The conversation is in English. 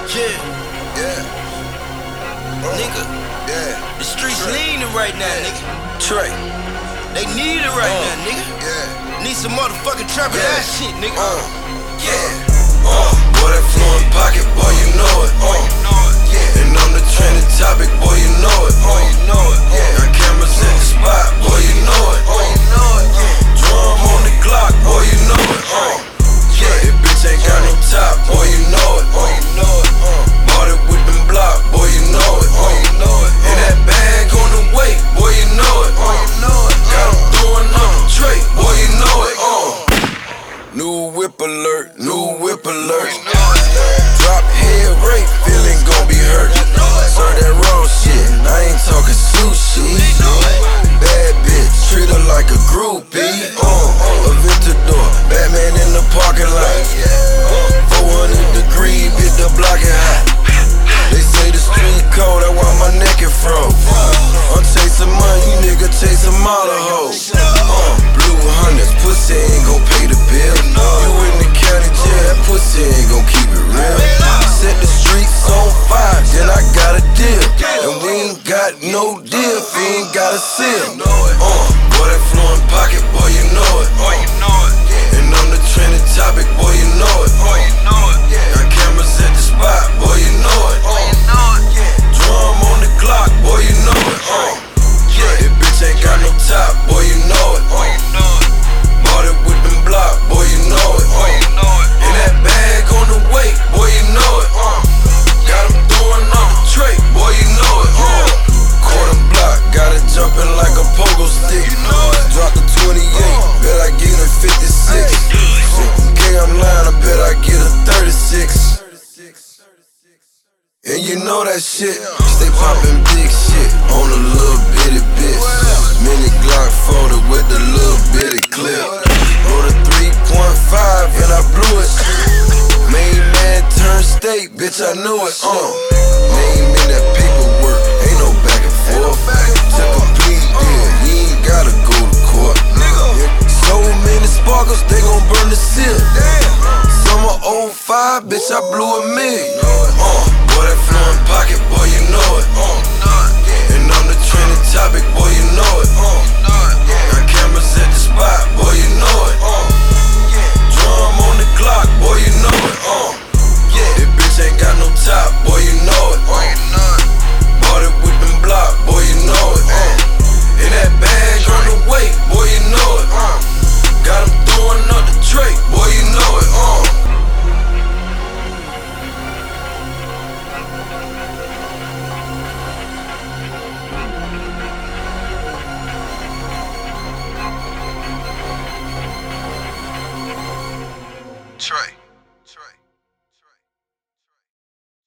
Yeah, Yeah, nigga, yeah, the streets Trey. leaning right now, Yeah. nigga. Trey. They need it right now, nigga. Yeah, Need some motherfucking trapper Yeah. ass shit, nigga. yeah. Boy, that flowing pocket, boy, you know it. Yeah, and I'm the trending topic, boy, you know it. Yeah, got cameras at the spot, boy, you know it. Drum on the Glock, boy, you know it. Yeah, this bitch ain't got no top, boy, you know it. Bought it with them block, boy, you know it. And that bag on the way, boy, you know it. Got 'em throwing up the tray, boy, you know it. New whip alert, new whip alert. Drop head rate, feeling gon' be hurt. Serve that raw shit, I ain't talking sushi. Bad bitch, treat her like a groupie. A Ventador, Batman in the parking lot. 400 degrees, bitch, the block it hot. They say the street cold, that's why my neck is froze. I'm chasing money, nigga, chasing model hoes. Blue hundreds, pussy ain't gon' pay the bill. You in the county jail, that pussy ain't gon' keep it real. Set the streets on fire, then I got a deal. And we ain't got no deal if he ain't got a seal. Boy, that flowing pocket, boy, you know it. And I'm the trending topic, boy, you know it. Got cameras at the spot, boy, you know it. Drum on the Glock, boy, you know it. This bitch ain't got no top, boy, you know it. Bought it with them block, boy, you know it. And that bag on the way, boy, you know it. Got 'em throwing up the tray, boy, you know it. Quarter block, got it jumping like a pogo stick. Drop the 28, bet I get a 56. Okay, I'm lying, I bet I get a 36. And you know that shit, stay poppin' big shit on a little bitty bitch. Mini Glock folded with the little bitty clip. Wrote a 3.5 and I blew it. Main man turned state, bitch, I knew it. Name in that paperwork, ain't no back and forth. Took a plea deal, you ain't gotta go to court. So many sparkles, they gon' burn the seal. Summer 05, bitch, I blew a million. Boy, that flowing pocket, boy, you know it. And I'm the trending topic, boy, you know it. Got cameras at the spot, boy, you know it. Drum on the Glock, boy, you know it. This bitch ain't got no top, boy, you know it. Bought it with them block, boy, you know it. And that bag on the way, boy, you know it. Got 'em throwing up the tray, boy, you know it. Trey.